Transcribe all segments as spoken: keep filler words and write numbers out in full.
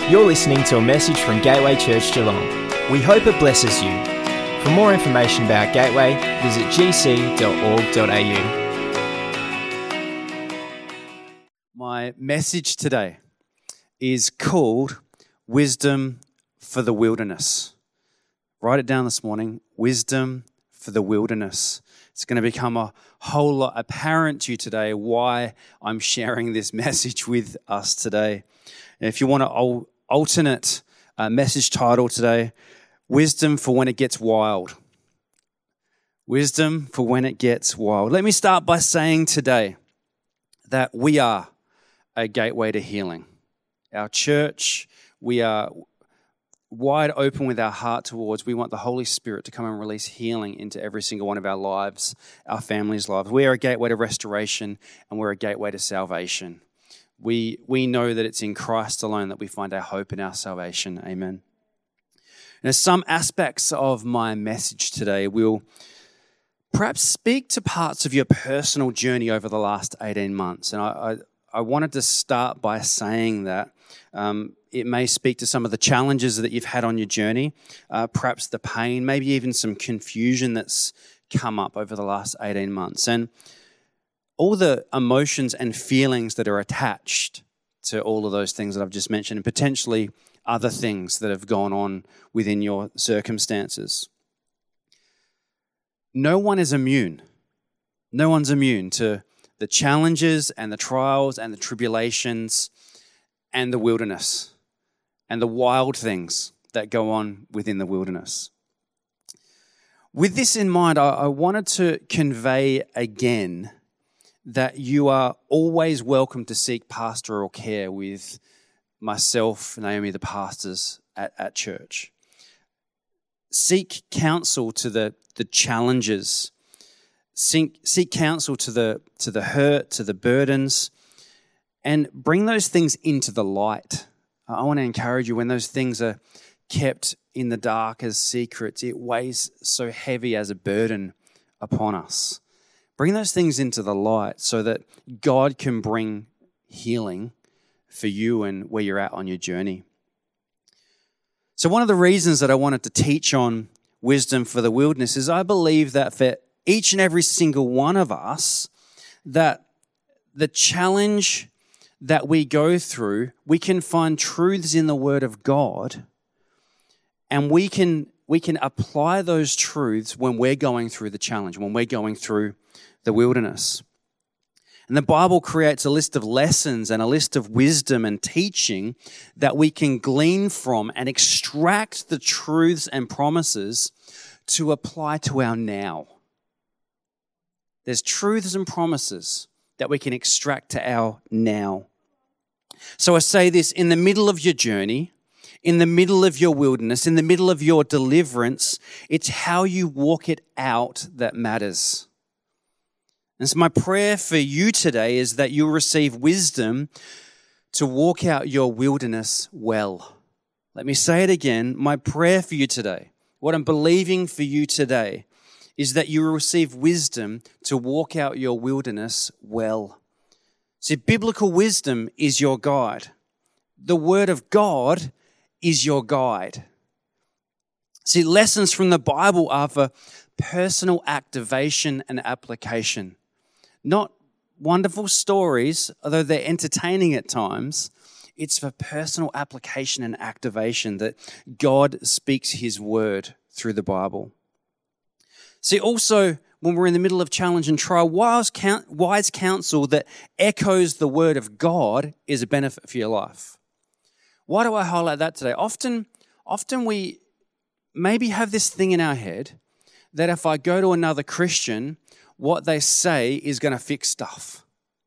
You're listening to a message from Gateway Church Geelong. We hope it blesses you. For more information about Gateway, visit g c dot org dot a u. My message today is called Wisdom for the Wilderness. Write it down this morning, Wisdom for the Wilderness. It's going to become a whole lot apparent to you today why I'm sharing this message with us today. And if you want an alternate uh, message title today, Wisdom for when it gets wild. Wisdom for when it gets wild. Let me start by saying today that we are a gateway to healing. Our church, we are wide open with our heart towards, we want the Holy Spirit to come and release healing into every single one of our lives, our families' lives. We are a gateway to restoration and we're a gateway to salvation. We, we know that it's in Christ alone that we find our hope and our salvation. Amen. Now, some aspects of my message today will perhaps speak to parts of your personal journey over the last eighteen months. And I, I, I wanted to start by saying that um, it may speak to some of the challenges that you've had on your journey, uh, perhaps the pain, maybe even some confusion that's come up over the last eighteen months. And all the emotions and feelings that are attached to all of those things that I've just mentioned, and potentially other things that have gone on within your circumstances. No one is immune. No one's immune to the challenges and the trials and the tribulations and the wilderness and the wild things that go on within the wilderness. With this in mind, I, I wanted to convey again that you are always welcome to seek pastoral care with myself, Naomi, the pastors at, at church. Seek counsel to the, the challenges. Seek, seek counsel to the, to the hurt, to the burdens, and bring those things into the light. I want to encourage you, when those things are kept in the dark as secrets, it weighs so heavy as a burden upon us. Bring those things into the light so that God can bring healing for you and where you're at on your journey. So one of the reasons that I wanted to teach on wisdom for the wilderness is I believe that for each and every single one of us, that the challenge that we go through, we can find truths in the Word of God, and we can we can apply those truths when we're going through the challenge, when we're going through the wilderness. And the Bible creates a list of lessons and a list of wisdom and teaching that we can glean from and extract the truths and promises to apply to our now. There's truths and promises that we can extract to our now. So I say this, in the middle of your journey, in the middle of your wilderness, in the middle of your deliverance, it's how you walk it out that matters. And so my prayer for you today is that you'll receive wisdom to walk out your wilderness well. Let me say it again. My prayer for you today, what I'm believing for you today, is that you will receive wisdom to walk out your wilderness well. See, biblical wisdom is your guide. The Word of God is your guide. See, lessons from the Bible are for personal activation and application. Not wonderful stories, although they're entertaining at times. It's for personal application and activation that God speaks His Word through the Bible. See, also, when we're in the middle of challenge and trial, wise counsel that echoes the Word of God is a benefit for your life. Why do I highlight that today? Often, often we maybe have this thing in our head that if I go to another Christian, what they say is going to fix stuff.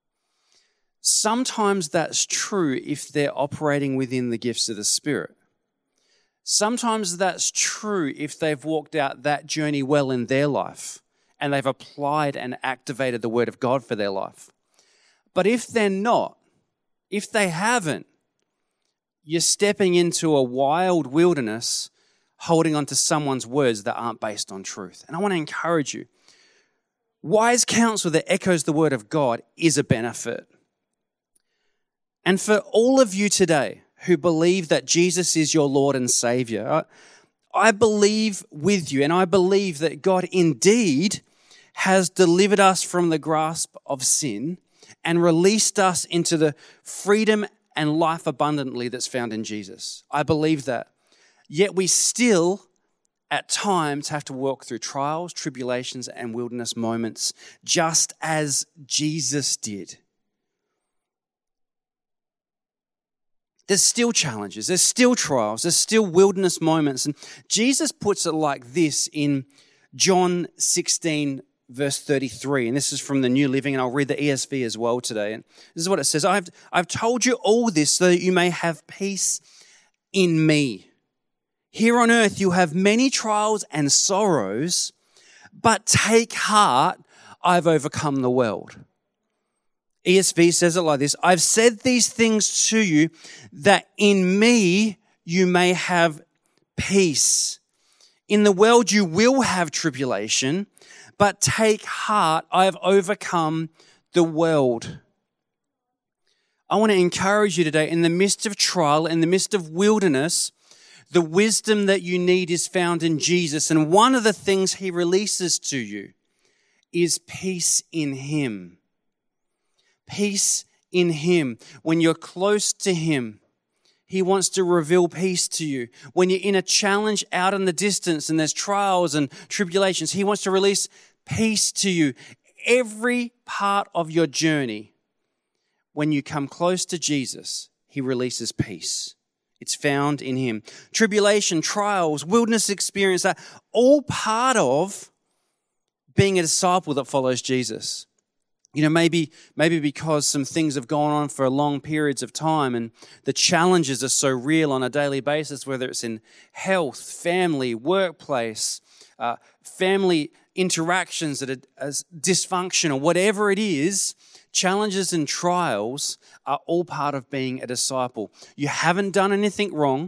Sometimes that's true if they're operating within the gifts of the Spirit. Sometimes that's true if they've walked out that journey well in their life and they've applied and activated the Word of God for their life. But if they're not, if they haven't, you're stepping into a wild wilderness holding on to someone's words that aren't based on truth. And I want to encourage you. Wise counsel that echoes the Word of God is a benefit. And for all of you today who believe that Jesus is your Lord and Savior, I believe with you, and I believe that God indeed has delivered us from the grasp of sin and released us into the freedom and life abundantly that's found in Jesus. I believe that. Yet we still, at times, have to walk through trials, tribulations, and wilderness moments, just as Jesus did. There's still challenges, there's still trials, there's still wilderness moments. And Jesus puts it like this in John sixteen, verse thirty-three. And this is from the New Living, and I'll read the E S V as well today. And this is what it says. I've, I've told you all this so that you may have peace in me. Here on earth you have many trials and sorrows, but take heart, I've overcome the world. E S V says it like this. I've said these things to you that in me you may have peace. In the world you will have tribulation, but take heart, I have overcome the world. I want to encourage you today, in the midst of trial, in the midst of wilderness, the wisdom that you need is found in Jesus. And one of the things he releases to you is peace in him. Peace in him. When you're close to him, he wants to reveal peace to you. When you're in a challenge out in the distance and there's trials and tribulations, he wants to release peace to you. Every part of your journey, when you come close to Jesus, he releases peace. It's found in him. Tribulation, trials, wilderness experience are all part of being a disciple that follows Jesus. You know, maybe maybe because some things have gone on for long periods of time and the challenges are so real on a daily basis, whether it's in health, family, workplace, uh, family interactions that are dysfunctional, whatever it is, challenges and trials are all part of being a disciple. You haven't done anything wrong.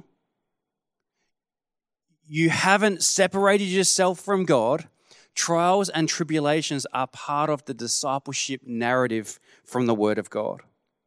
You haven't separated yourself from God. Trials and tribulations are part of the discipleship narrative from the Word of God.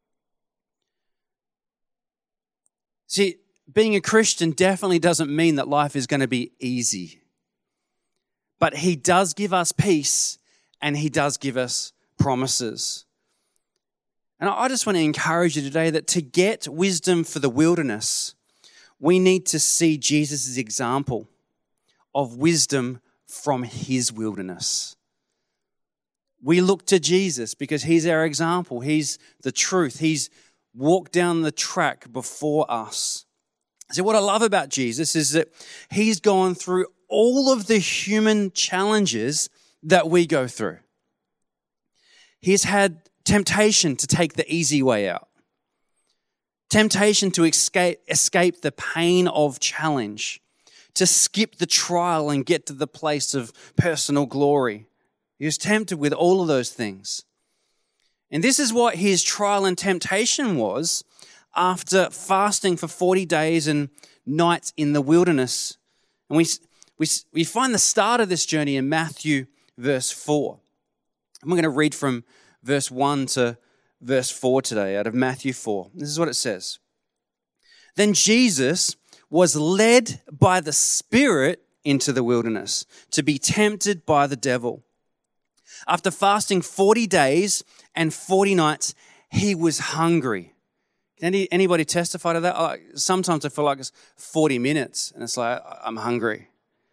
See, being a Christian definitely doesn't mean that life is going to be easy. But he does give us peace and he does give us promises. And I just want to encourage you today that to get wisdom for the wilderness, we need to see Jesus' example of wisdom from his wilderness. We look to Jesus because he's our example. He's the truth. He's walked down the track before us. So what I love about Jesus is that he's gone through all of the human challenges that we go through. He's had temptation to take the easy way out. Temptation to escape, escape the pain of challenge. To skip the trial and get to the place of personal glory. He was tempted with all of those things. And this is what his trial and temptation was after fasting for forty days and nights in the wilderness. And we, we, we find the start of this journey in Matthew verse four. And we're going to read from verse one to verse four today out of Matthew four. This is what it says. Then Jesus was led by the Spirit into the wilderness to be tempted by the devil. After fasting forty days and forty nights, he was hungry. Can any, anybody testify to that? Like, sometimes I feel like it's forty minutes and it's like, I'm hungry.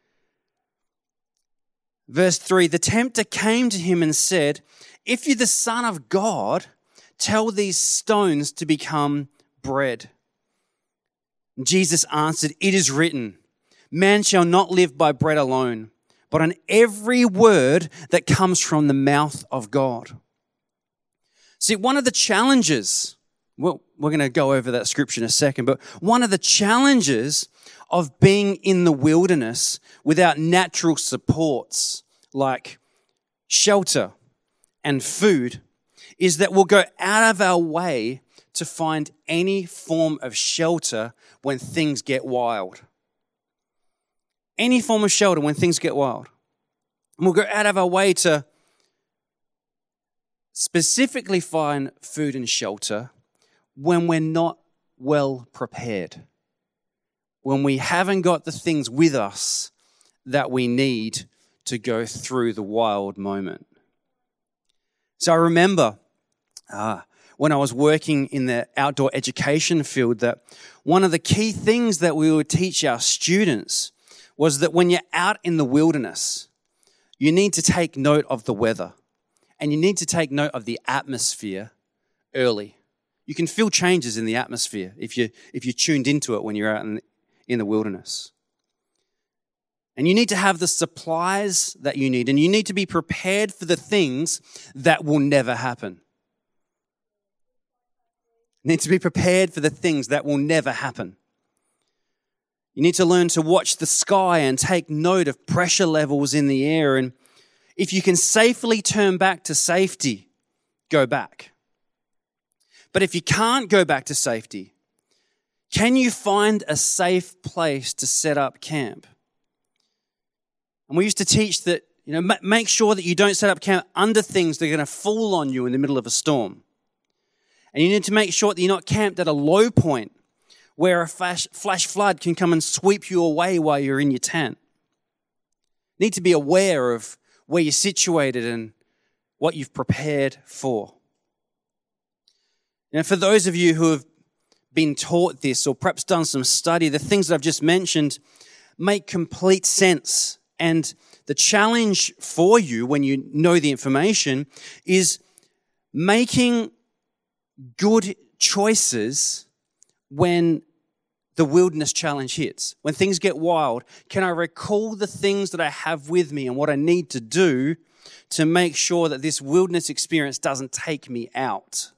Verse three, the tempter came to him and said, if you're the Son of God, tell these stones to become bread. Jesus answered, it is written, man shall not live by bread alone, but on every word that comes from the mouth of God. See, one of the challenges, well, we're going to go over that scripture in a second, but one of the challenges of being in the wilderness without natural supports like shelter and food is that we'll go out of our way to find any form of shelter when things get wild. Any form of shelter when things get wild. And we'll go out of our way to specifically find food and shelter when we're not well prepared, when we haven't got the things with us that we need to go through the wild moment. So I remember uh, when I was working in the outdoor education field that one of the key things that we would teach our students was that when you're out in the wilderness, you need to take note of the weather and you need to take note of the atmosphere early. You can feel changes in the atmosphere if you if you're tuned into it when you're out in, in the wilderness. And you need to have the supplies that you need, and you need to be prepared for the things that will never happen. You need to be prepared for the things that will never happen. You need to learn to watch the sky and take note of pressure levels in the air. And if you can safely turn back to safety, go back. But if you can't go back to safety, can you find a safe place to set up camp? And we used to teach that, you know, make sure that you don't set up camp under things that are going to fall on you in the middle of a storm. And you need to make sure that you're not camped at a low point where a flash, flash flood can come and sweep you away while you're in your tent. You need to be aware of where you're situated and what you've prepared for. Now, for those of you who have been taught this or perhaps done some study, the things that I've just mentioned make complete sense. And the challenge for you when you know the information is making good choices when the wilderness challenge hits. When things get wild, can I recall the things that I have with me and what I need to do to make sure that this wilderness experience doesn't take me out?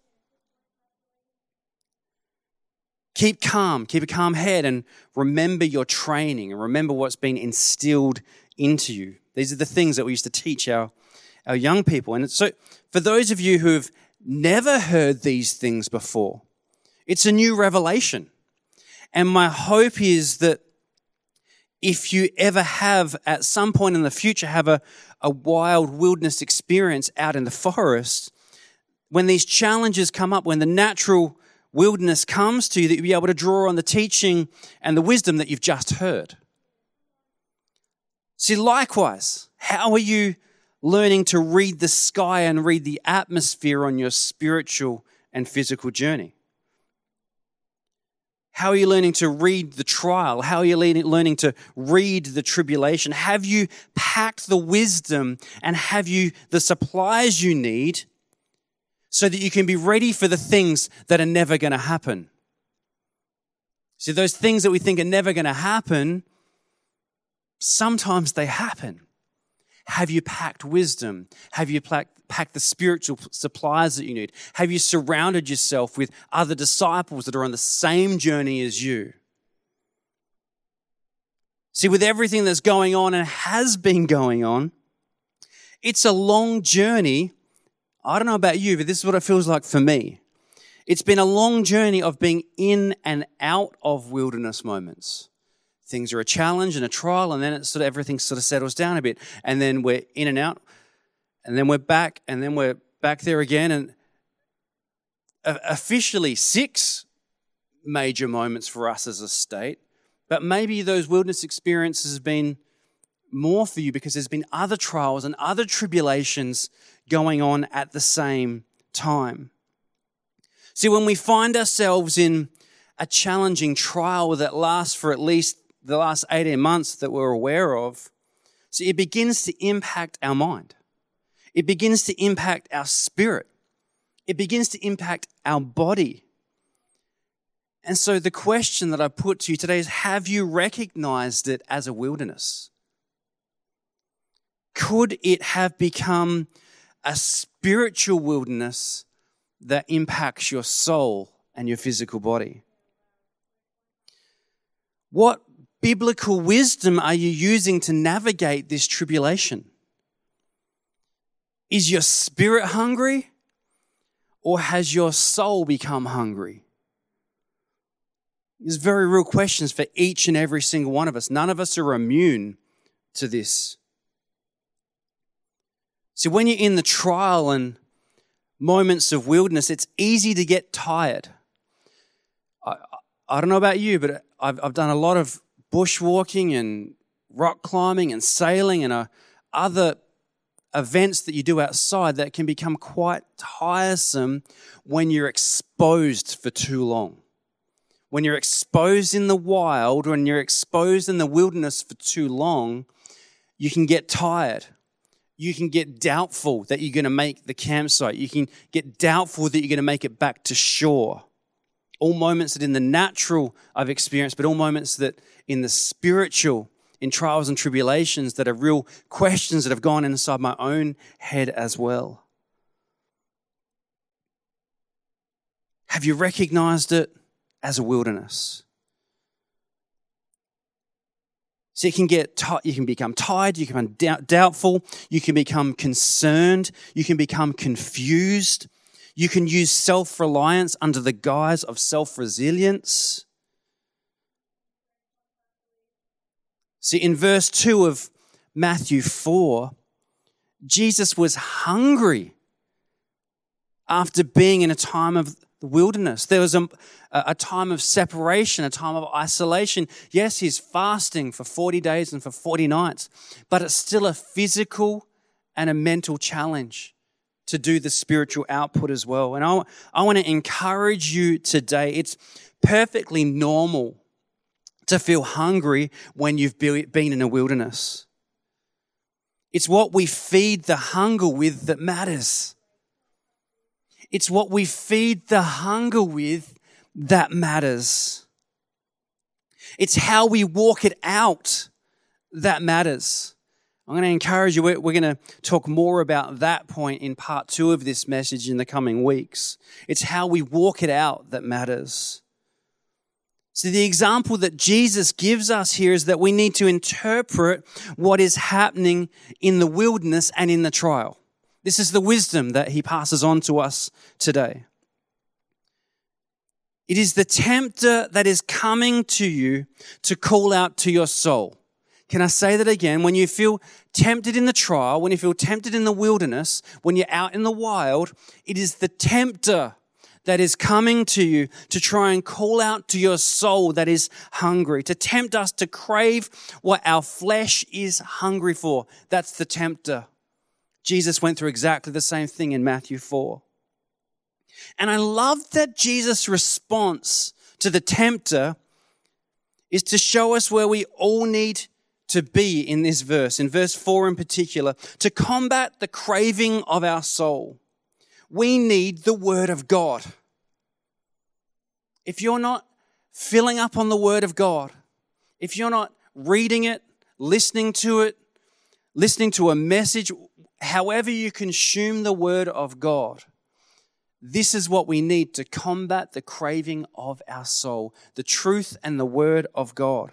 Keep calm, keep a calm head, and remember your training and remember what's been instilled into you. These are the things that we used to teach our, our young people. And so for those of you who've never heard these things before, it's a new revelation. And my hope is that if you ever have, at some point in the future, have a, a wild wilderness experience out in the forest, when these challenges come up, when the natural wilderness comes to you, that you'll be able to draw on the teaching and the wisdom that you've just heard. See, likewise, how are you learning to read the sky and read the atmosphere on your spiritual and physical journey? How are you learning to read the trial? How are you learning to read the tribulation? Have you packed the wisdom and have you the supplies you need so that you can be ready for the things that are never going to happen? See, those things that we think are never going to happen, sometimes they happen. Have you packed wisdom? Have you packed the spiritual supplies that you need? Have you surrounded yourself with other disciples that are on the same journey as you? See, with everything that's going on and has been going on, it's a long journey. I don't know about you, but this is what it feels like for me. It's been a long journey of being in and out of wilderness moments. Things are a challenge and a trial, and then it sort of everything sort of settles down a bit. And then we're in and out, and then we're back, and then we're back there again. And officially six major moments for us as a state, but maybe those wilderness experiences have been more for you because there's been other trials and other tribulations going on at the same time. See, when we find ourselves in a challenging trial that lasts for at least the last eighteen months that we're aware of, so it begins to impact our mind. It begins to impact our spirit. It begins to impact our body. And so the question that I put to you today is, have you recognized it as a wilderness? Could it have become a spiritual wilderness that impacts your soul and your physical body? What biblical wisdom are you using to navigate this tribulation? Is your spirit hungry, or has your soul become hungry? These are very real questions for each and every single one of us. None of us are immune to this. So when you're in the trial and moments of wilderness, it's easy to get tired. I, I don't know about you, but I've, I've done a lot of bushwalking and rock climbing and sailing and uh, other events that you do outside that can become quite tiresome when you're exposed for too long. When you're exposed in the wild, when you're exposed in the wilderness for too long, you can get tired. You can get doubtful that you're going to make the campsite. You can get doubtful that you're going to make it back to shore. All moments that in the natural I've experienced, but all moments that in the spiritual, in trials and tribulations, that are real questions that have gone inside my own head as well. Have you recognized it as a wilderness? So you can get, t- you can become tired, you can become doubt- doubtful, you can become concerned, you can become confused, you can use self-reliance under the guise of self-resilience. See, in verse two of Matthew four, Jesus was hungry after being in a time of the wilderness. There was a, a time of separation, a time of isolation. Yes, he's fasting for forty days and for forty nights, but it's still a physical and a mental challenge to do the spiritual output as well. And I, I want to encourage you today. It's perfectly normal to feel hungry when you've been in a wilderness. It's what we feed the hunger with that matters. It's what we feed the hunger with that matters. It's how we walk it out that matters. I'm going to encourage you, we're, we're going to talk more about that point in part two of this message in the coming weeks. It's how we walk it out that matters. So the example that Jesus gives us here is that we need to interpret what is happening in the wilderness and in the trial. This is the wisdom that he passes on to us today. It is the tempter that is coming to you to call out to your soul. Can I say that again? When you feel tempted in the trial, when you feel tempted in the wilderness, when you're out in the wild, it is the tempter that is coming to you to try and call out to your soul that is hungry, to tempt us to crave what our flesh is hungry for. That's the tempter. Jesus went through exactly the same thing in Matthew four. And I love that Jesus' response to the tempter is to show us where we all need to be in this verse, in verse four in particular, to combat the craving of our soul. We need the Word of God. If you're not filling up on the Word of God, if you're not reading it, listening to it, listening to a message, however you consume the Word of God, this is what we need to combat the craving of our soul, the truth and the Word of God.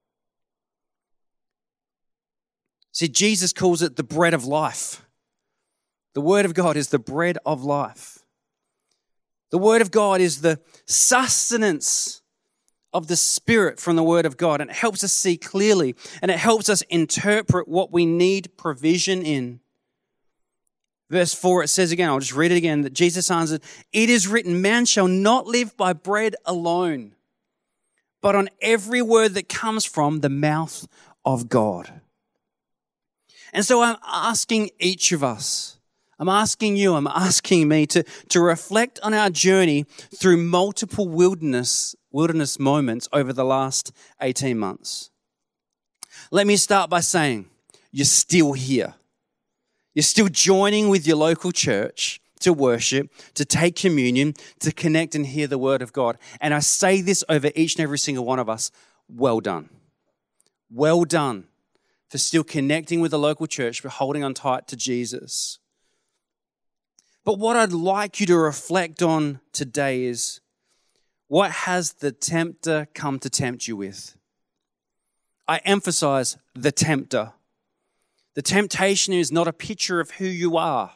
See, Jesus calls it the bread of life. The Word of God is the bread of life. The Word of God is the sustenance of the Spirit from the Word of God, and it helps us see clearly, and it helps us interpret what we need provision in. Verse four, it says again, I'll just read it again, that Jesus answered, "It is written, man shall not live by bread alone, but on every word that comes from the mouth of God." And so I'm asking each of us, I'm asking you, I'm asking me to, to reflect on our journey through multiple wilderness, wilderness moments over the last eighteen months. Let me start by saying, you're still here. You're still joining with your local church to worship, to take communion, to connect and hear the Word of God. And I say this over each and every single one of us, well done. Well done for still connecting with the local church, for holding on tight to Jesus. But what I'd like you to reflect on today is, what has the tempter come to tempt you with? I emphasize the tempter. The temptation is not a picture of who you are.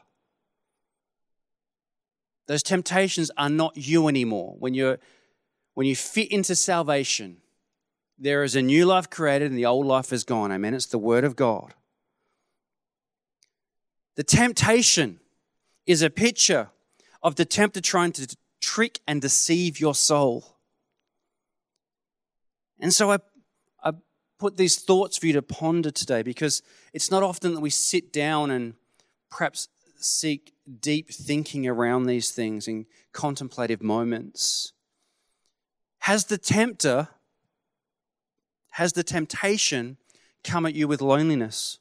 Those temptations are not you anymore. When you're, when you fit into salvation, there is a new life created and the old life is gone. Amen. It's the Word of God. The temptation is a picture of the tempter trying to trick and deceive your soul. And so I, I put these thoughts for you to ponder today, because it's not often that we sit down and perhaps seek deep thinking around these things in contemplative moments. Has the tempter, has the temptation come at you with loneliness?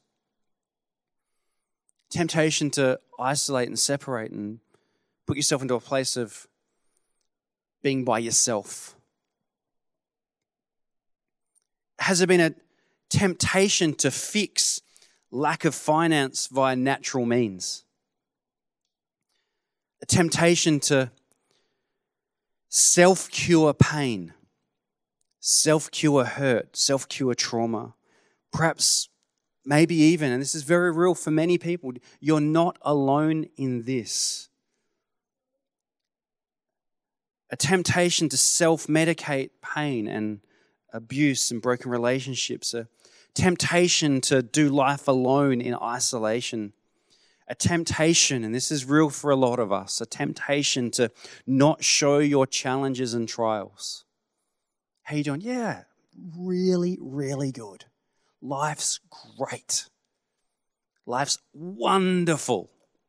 Temptation to isolate and separate and put yourself into a place of being by yourself? Has there been a temptation to fix lack of finance via natural means? A temptation to self-cure pain, self-cure hurt, self-cure trauma. Perhaps, maybe even, and this is very real for many people, you're not alone in this. A temptation to self-medicate pain and abuse and broken relationships. A temptation to do life alone in isolation. A temptation, and this is real for a lot of us, a temptation to not show your challenges and trials. How you doing? Yeah, really, really good. Life's great. Life's wonderful.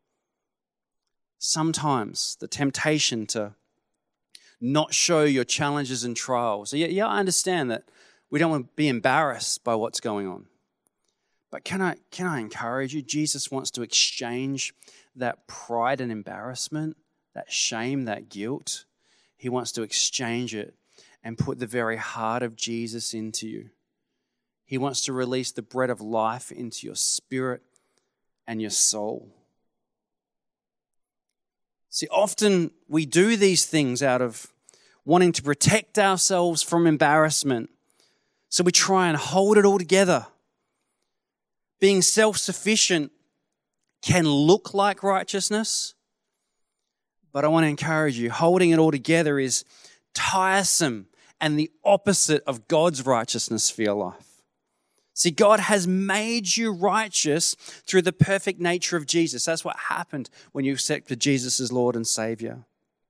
Sometimes the temptation to not show your challenges and trials. Yeah, yeah, I understand that we don't want to be embarrassed by what's going on. But can I can I encourage you? Jesus wants to exchange that pride and embarrassment, that shame, that guilt. He wants to exchange it and put the very heart of Jesus into you. He wants to release the bread of life into your spirit and your soul. See, often we do these things out of wanting to protect ourselves from embarrassment. So we try and hold it all together. Being self-sufficient can look like righteousness, but I want to encourage you, holding it all together is tiresome and the opposite of God's righteousness for your life. See, God has made you righteous through the perfect nature of Jesus. That's what happened when you accepted Jesus as Lord and Savior.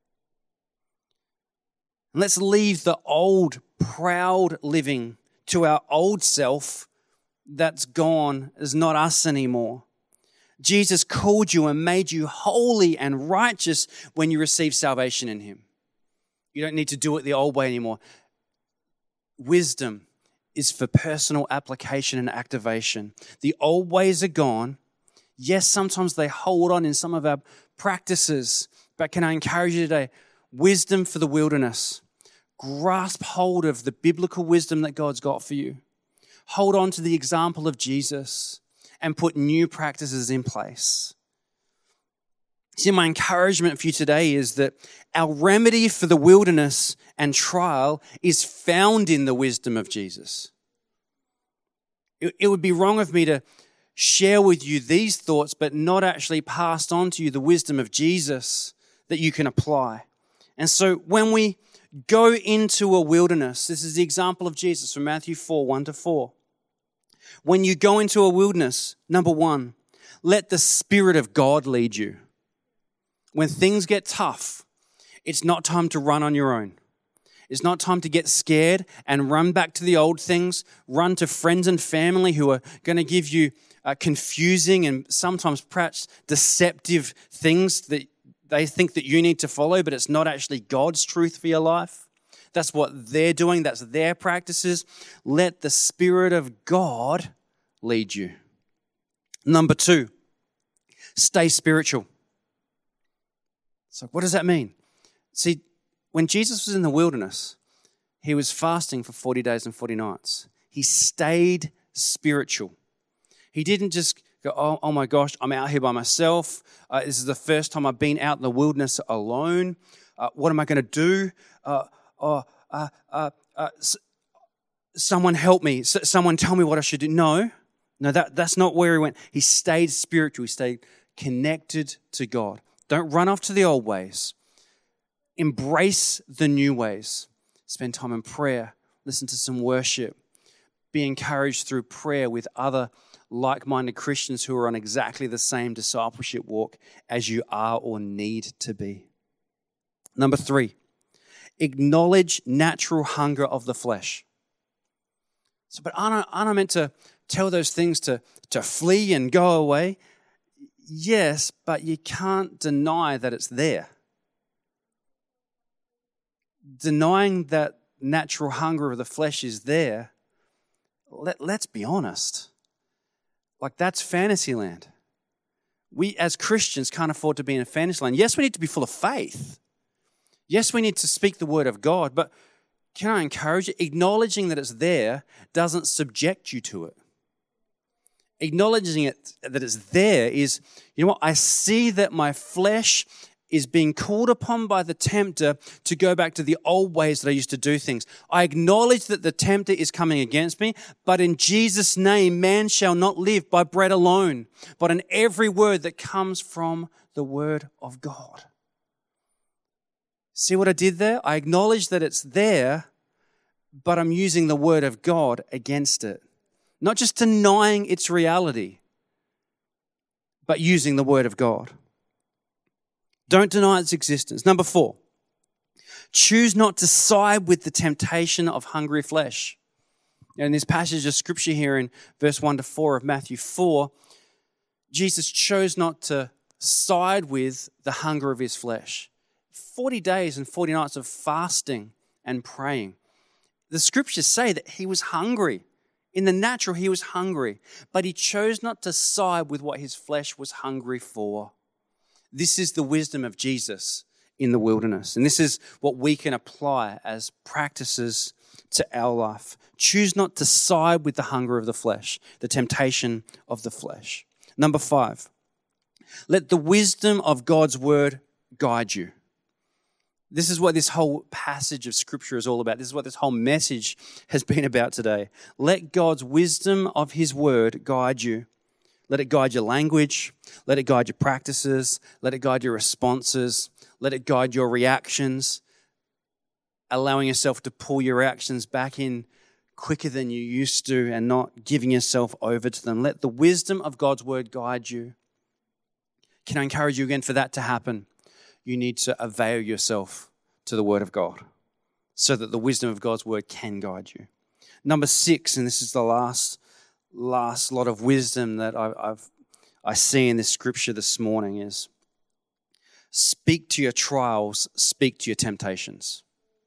And let's leave the old, proud living to our old self that's gone, is not us anymore. Jesus called you and made you holy and righteous when you received salvation in Him. You don't need to do it the old way anymore. Wisdom is for personal application and activation. The old ways are gone. Yes, sometimes they hold on in some of our practices, but can I encourage you today, wisdom for the wilderness. Grasp hold of the biblical wisdom that God's got for you. Hold on to the example of Jesus and put new practices in place. See, my encouragement for you today is that our remedy for the wilderness and trial is found in the wisdom of Jesus. It, it would be wrong of me to share with you these thoughts, but not actually pass on to you the wisdom of Jesus that you can apply. And so when we go into a wilderness, this is the example of Jesus from Matthew four, one to four. When you go into a wilderness, number one, let the Spirit of God lead you. When things get tough, it's not time to run on your own. It's not time to get scared and run back to the old things, run to friends and family who are going to give you uh, confusing and sometimes perhaps deceptive things that they think that you need to follow, but it's not actually God's truth for your life. That's what they're doing. That's their practices. Let the Spirit of God lead you. Number two, stay spiritual. So what does that mean? See, when Jesus was in the wilderness, he was fasting for forty days and forty nights. He stayed spiritual. He didn't just go, oh, oh my gosh, I'm out here by myself. Uh, this is the first time I've been out in the wilderness alone. Uh, what am I going to do? Uh, oh, uh, uh, uh, s- someone help me. S- someone tell me what I should do. No, no, that, that's not where he went. He stayed spiritual. He stayed connected to God. Don't run off to the old ways. Embrace the new ways. Spend time in prayer. Listen to some worship. Be encouraged through prayer with other like-minded Christians who are on exactly the same discipleship walk as you are or need to be. Number three, acknowledge natural hunger of the flesh. So, but aren't I, aren't I meant to tell those things to, to flee and go away? Yes, but you can't deny that it's there. Denying that natural hunger of the flesh is there, let, let's be honest. Like, that's fantasy land. We as Christians can't afford to be in a fantasy land. Yes, we need to be full of faith. Yes, we need to speak the word of God, but can I encourage you? Acknowledging that it's there doesn't subject you to it. Acknowledging it, that it's there is, you know what, I see that my flesh is being called upon by the tempter to go back to the old ways that I used to do things. I acknowledge that the tempter is coming against me, but in Jesus' name, man shall not live by bread alone, but in every word that comes from the word of God. See what I did there? I acknowledge that it's there, but I'm using the word of God against it. Not just denying its reality, but using the word of God. Don't deny its existence. Number four, choose not to side with the temptation of hungry flesh. In this passage of scripture here in verse one to four of Matthew four, Jesus chose not to side with the hunger of his flesh. forty days and forty nights of fasting and praying. The scriptures say that he was hungry. In the natural, he was hungry, but he chose not to side with what his flesh was hungry for. This is the wisdom of Jesus in the wilderness. And this is what we can apply as practices to our life. Choose not to side with the hunger of the flesh, the temptation of the flesh. Number five, let the wisdom of God's word guide you. This is what this whole passage of scripture is all about. This is what this whole message has been about today. Let God's wisdom of his word guide you. Let it guide your language. Let it guide your practices. Let it guide your responses. Let it guide your reactions. Allowing yourself to pull your reactions back in quicker than you used to and not giving yourself over to them. Let the wisdom of God's word guide you. Can I encourage you again for that to happen? You need to avail yourself to the word of God so that the wisdom of God's word can guide you. Number six, and this is the last last lot of wisdom that I, I've I see in this scripture this morning is speak to your trials, speak to your temptations.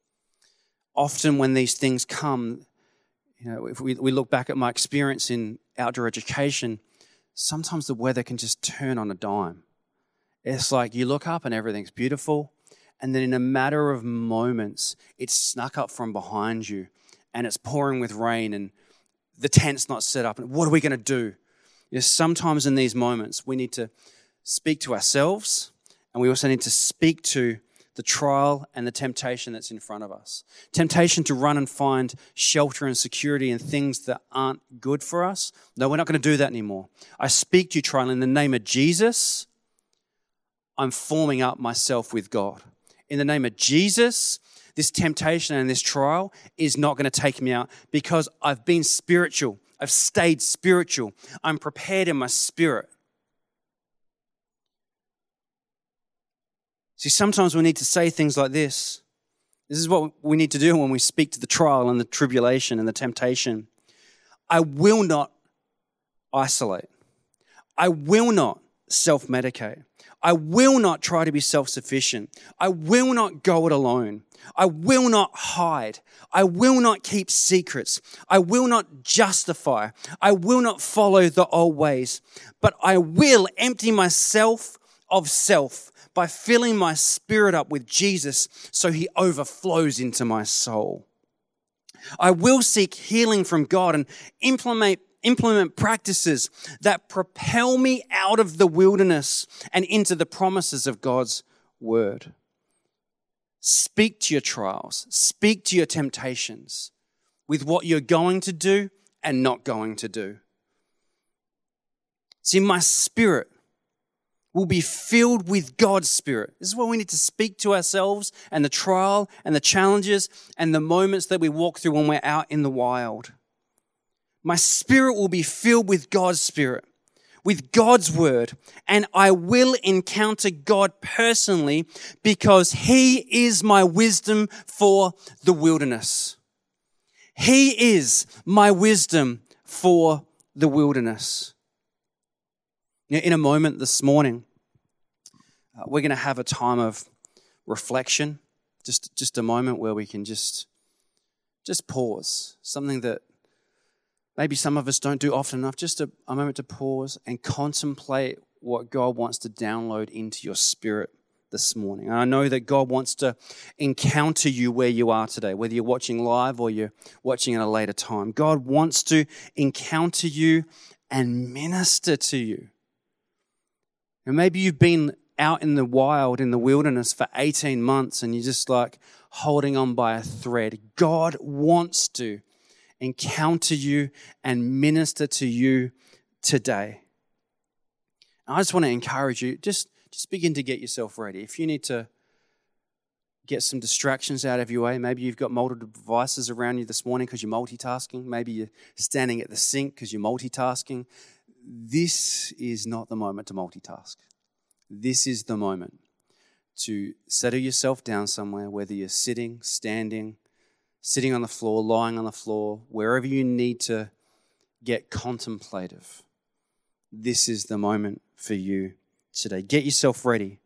Often when these things come, you know, if we, we look back at my experience in outdoor education, sometimes the weather can just turn on a dime. It's like you look up and everything's beautiful, and then in a matter of moments, it's snuck up from behind you, and it's pouring with rain, and the tent's not set up. And what are we going to do? You know, sometimes in these moments, we need to speak to ourselves, and we also need to speak to the trial and the temptation that's in front of us. Temptation to run and find shelter and security in things that aren't good for us. No, we're not going to do that anymore. I speak to you, trial, in the name of Jesus. I'm forming up myself with God. In the name of Jesus, this temptation and this trial is not going to take me out because I've been spiritual. I've stayed spiritual. I'm prepared in my spirit. See, sometimes we need to say things like this. This is what we need to do when we speak to the trial and the tribulation and the temptation. I will not isolate. I will not self-medicate. I will not try to be self-sufficient. I will not go it alone. I will not hide. I will not keep secrets. I will not justify. I will not follow the old ways. But I will empty myself of self by filling my spirit up with Jesus so he overflows into my soul. I will seek healing from God and implement implement practices that propel me out of the wilderness and into the promises of God's word. Speak to your trials. Speak to your temptations with what you're going to do and not going to do. See, my spirit will be filled with God's spirit. This is what we need to speak to ourselves and the trial and the challenges and the moments that we walk through when we're out in the wild. My spirit will be filled with God's spirit, with God's word, and I will encounter God personally because he is my wisdom for the wilderness. He is my wisdom for the wilderness. Now, in a moment this morning, uh, we're going to have a time of reflection, just, just a moment where we can just, just pause, something that maybe some of us don't do often enough, just a, a moment to pause and contemplate what God wants to download into your spirit this morning. And I know that God wants to encounter you where you are today, whether you're watching live or you're watching at a later time. God wants to encounter you and minister to you. And maybe you've been out in the wild, in the wilderness for eighteen months and you're just like holding on by a thread. God wants to encounter you and minister to you today. I just want to encourage you, just, just begin to get yourself ready. If you need to get some distractions out of your way, maybe you've got multiple devices around you this morning because you're multitasking. Maybe you're standing at the sink because you're multitasking. This is not the moment to multitask. This is the moment to settle yourself down somewhere, whether you're sitting, standing, sitting on the floor, lying on the floor, wherever you need to get contemplative. This is the moment for you today. Get yourself ready.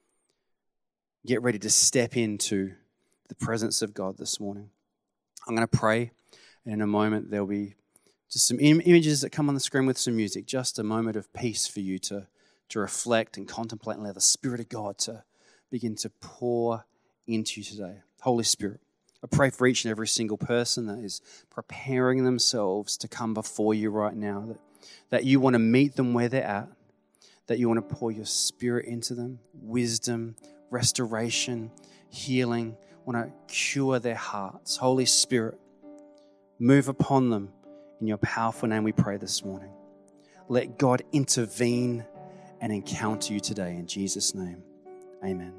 Get ready to step into the presence of God this morning. I'm going to pray, and in a moment there'll be just some im- images that come on the screen with some music, just a moment of peace for you to, to reflect and contemplate and let the Spirit of God to begin to pour into you today. Holy Spirit, I pray for each and every single person that is preparing themselves to come before you right now, that, that you want to meet them where they're at, that you want to pour your Spirit into them, wisdom, restoration, healing, want to cure their hearts. Holy Spirit, move upon them in your powerful name we pray this morning. Let God intervene and encounter you today in Jesus' name. Amen.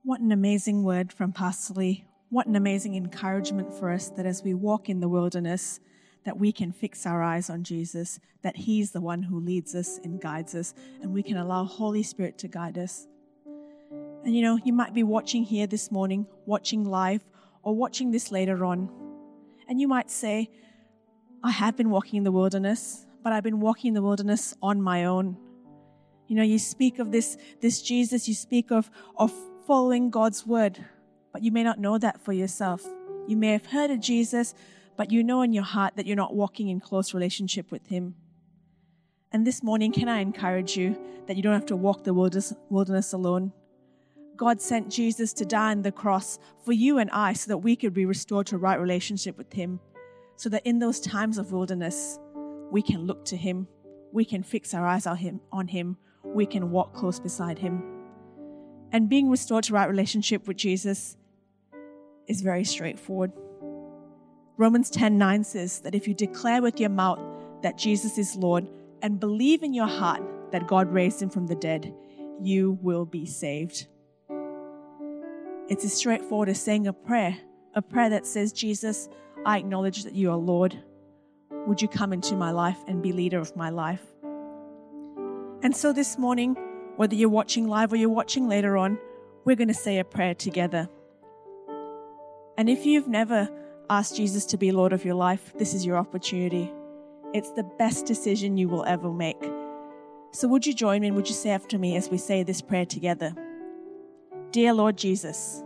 What an amazing word from Pastor Lee. What an amazing encouragement for us that as we walk in the wilderness, that we can fix our eyes on Jesus, that he's the one who leads us and guides us, and we can allow Holy Spirit to guide us. And you know, you might be watching here this morning, watching live, or watching this later on, and you might say, I have been walking in the wilderness, but I've been walking in the wilderness on my own. You know, you speak of this, this Jesus, you speak of, of following God's word, but you may not know that for yourself. You may have heard of Jesus, but you know in your heart that you're not walking in close relationship with him. And this morning, can I encourage you that you don't have to walk the wilderness, wilderness alone? God sent Jesus to die on the cross for you and I so that we could be restored to a right relationship with him, so that in those times of wilderness, we can look to him, we can fix our eyes on him, on him, we can walk close beside him. And being restored to right relationship with Jesus is very straightforward. Romans ten nine says that if you declare with your mouth that Jesus is Lord and believe in your heart that God raised him from the dead, you will be saved. It's as straightforward as saying a prayer, a prayer that says, Jesus, I acknowledge that you are Lord. Would you come into my life and be leader of my life? And so this morning, whether you're watching live or you're watching later on, we're going to say a prayer together. And if you've never asked Jesus to be Lord of your life, this is your opportunity. It's the best decision you will ever make. So would you join me and would you say after me as we say this prayer together? Dear Lord Jesus,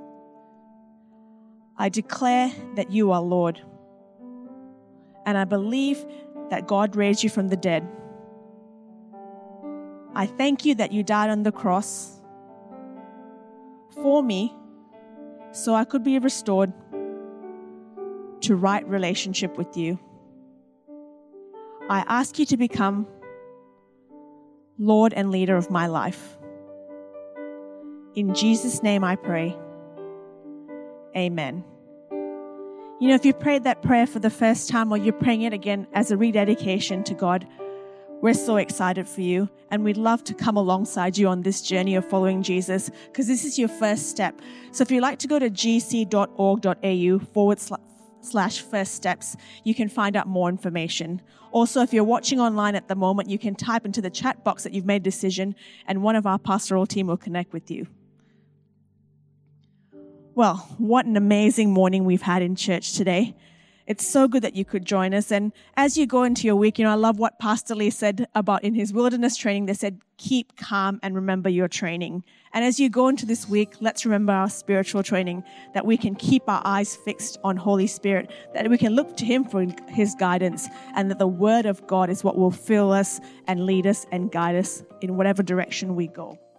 I declare that you are Lord, and I believe that God raised you from the dead. I thank you that you died on the cross for me so I could be restored to right relationship with you. I ask you to become Lord and leader of my life. In Jesus' name I pray. Amen. You know, if you prayed that prayer for the first time or you're praying it again as a rededication to God, we're so excited for you, and we'd love to come alongside you on this journey of following Jesus, because this is your first step. So if you'd like to go to gc.org.au forward slash first steps, you can find out more information. Also, if you're watching online at the moment, you can type into the chat box that you've made a decision, and one of our pastoral team will connect with you. Well, what an amazing morning we've had in church today. It's so good that you could join us. And as you go into your week, you know, I love what Pastor Lee said about in his wilderness training. They said, keep calm and remember your training. And as you go into this week, let's remember our spiritual training, that we can keep our eyes fixed on Holy Spirit, that we can look to him for his guidance, and that the word of God is what will fill us and lead us and guide us in whatever direction we go.